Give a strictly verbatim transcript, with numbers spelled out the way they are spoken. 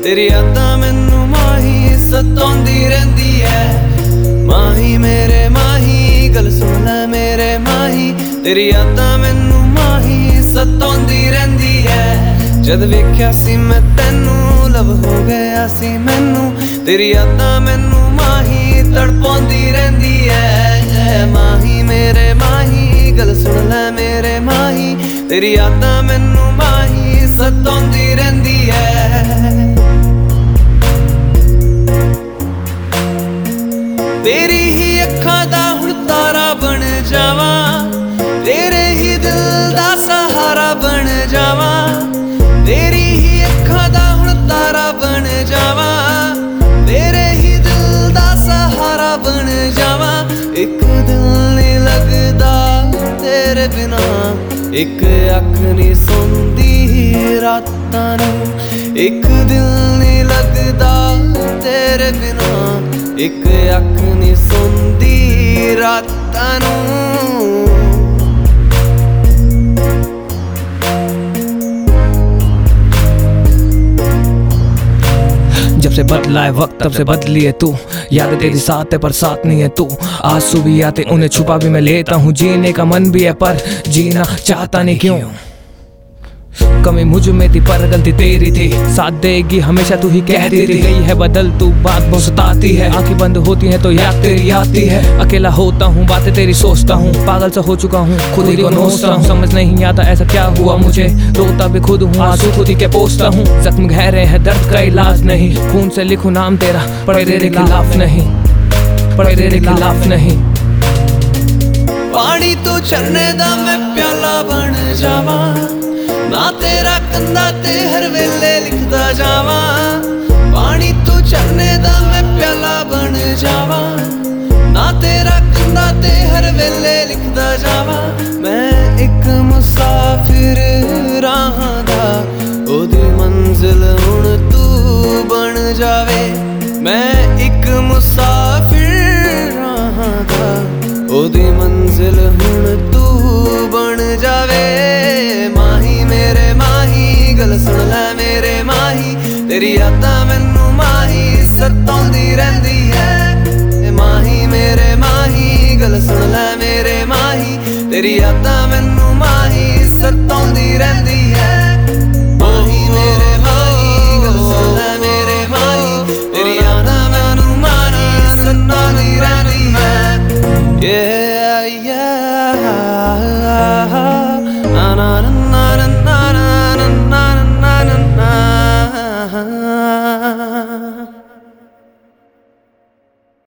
तेरी यादां मैनू माही सताउंदी रहिंदी है। माही मेरे माही गल सुन ले मेरे माही, तेरी यादां मैनू माही सताउंदी रहिंदी है। जद वेख्या सी मैं तैनू लव हो गया सी मैनू, तेरी यादां मैनू माही तड़पाउंदी रहिंदी है। माही मेरे माही गल सुन ले मेरे माही, तेरी यादां मैनू माही सताउंदी रहिंदी है। तेरी ही अखां दा हुण तारा बन जावां, तेरे ही दिल दा सहारा बन जावां। तेरी ही अखां दा हुण तारा बन जावां, तेरे ही दिल दा सहारा बन जावां। एक दिल नहीं लगदा तेरे बिना, एक अख नहीं सुनदी रातां नूं। एक दिल नहीं लगदा तेरे बिना, एक अख नहीं सुनदी रातां नूं। जब से बदला है वक्त तब से बदली है तू, याद तेरी साथ है पर साथ नहीं है तू। आंसू भी आते उन्हें छुपा भी मैं लेता हूँ, जीने का मन भी है पर जीना चाहता नहीं क्यों। कमी मुझ में थी पर गलती तेरी थी, साथ देगी हमेशा तू ही कहती रही। गई है बदल तू बात बहुत सताती है, आंखें बंद होती हैं तो याद तेरी आती है। अकेला होता हूँ बातें तेरी सोचता हूँ, पागल सा हो चुका हूँ खुद ही को नोचता हूँ। समझ नहीं आता ऐसा क्या हुआ मुझे, रोता भी खुद हूँ आंसू खुद ही के पोंछता हूँ। जख्म गहरे हैं दर्द का इलाज नहीं, खून से लिखूं नाम तेरा पर तेरे खिलाफ नहीं, पर तेरे खिलाफ नहीं। पानी तो झरने दा मैं प्याला बन जावां, ना तेरा कंधा ते हर वेले लिखदा जावां। पानी तो झरने दा मैं प्याला बन जावां, ना तेरा कंधा ते हर वेले लिखदा जावां। मैं एक मुसाफिर राहां दा, ओदी मंजिल हुण तू बन जावे। मैं एक मुसाफिर राहां दा, ओदी मंजिल हुण तू बन जावे। माही मेरे माही गल सुन ले मेरे माही, तेरी यादां मैनू माही सताउंदी रहिंदी है। माही मेरे माही गल सुन ले मेरे माही, तेरी यादां मैनू माही सताउंदी रहिंदी है।